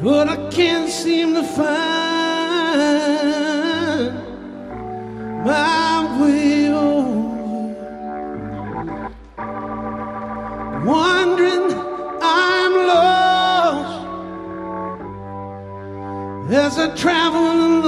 but I can't seem to find my way over. Wondering I'm lost as I travel alone.